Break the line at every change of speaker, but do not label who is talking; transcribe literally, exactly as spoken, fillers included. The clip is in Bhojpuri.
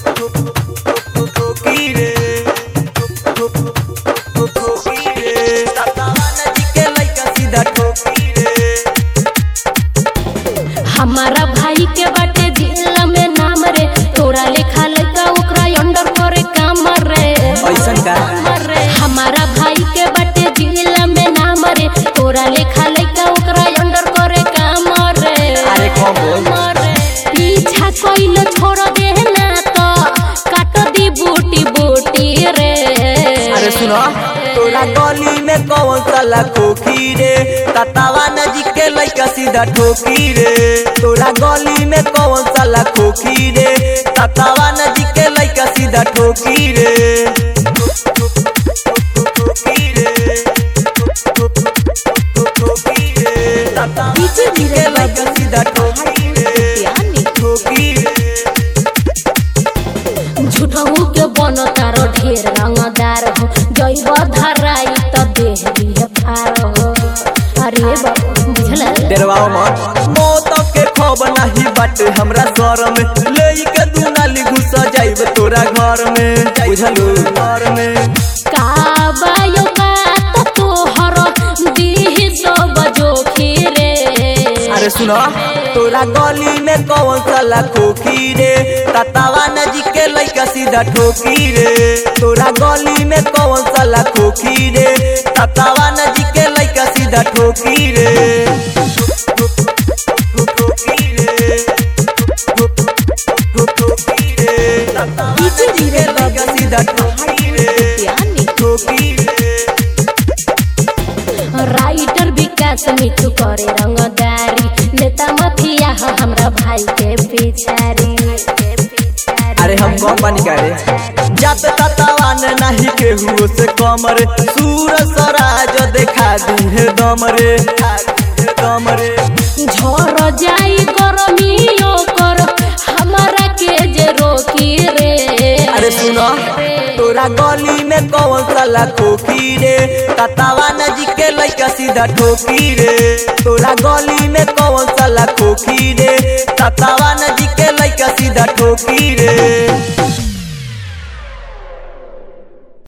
हमारा भाई के बाटे जिला में नाम रे, तोरा लेखा लड़का ओकरा अंडर करे काम रे।
ऐसन का
हमारा भाई के बाटे जिला में नाम रे, तोरा लेखा लड़का ओकरा अंडर करे काम रे।
अरे कौन बोल
पीछा कोइल छोड़ दे ना तो काट दी बूटी बूटी रे।
अरे सुनो तोरा गली में कौन साला खोखी रे, ततावा नजी के लइका सीधा ठोकी रे। तोरा गली में कौन साला खोखी रे, ततावा नजी के लइका सीधा ठोकी रे। ठोकी रे ठोकी रे ततावा नजी के लइका सीधा ठोकी रे ठोकी रे।
झूठहू के बनो तारो ढेर रंगदार हो, जइब धराई त देह दिए फार हो। अरे बाबू बुझला
डरवाओ मत, मौत के खौफ नहीं बाटे हमरा सर में, लेके दू नाली घुस जाइब तोरा घर में। बुझलू घर में
का बायो का तो तोहर दीह सब जोखी रे।
अरे सुनो तोरा गली में कौन साला खोखी रे, ततावा नजी के लइका सीधा ठोकी रे। तोरा गली में कौन साला खोखी रे, ततावा नजी के लइका सीधा ठोकी रे। ठोकी रे ठोकी रे ततावा नजी के लइका सीधा ठोकी रे ठोकी रे।
राइटर विकास मिठू करे रंगदारी, नेता मफिया हो हमरा भाई के पिछारी।
अरे हम कौन पानी करे जाते ततावा ने नहीं केहू से कम रे, सूरज स्वराज देखा दी है दम रे दम रे।
झड़ जाई गरमियों कर हमारा के जे रोकी रे।
अरे सुनो तोरा गली में कौन साला खोखी रे, ततावा नजी के लइका सीधा ठोकी रे। तोरा गली में कौन साला खोखी रे, ततावा नजी के लइका सीधा ठोकी रे।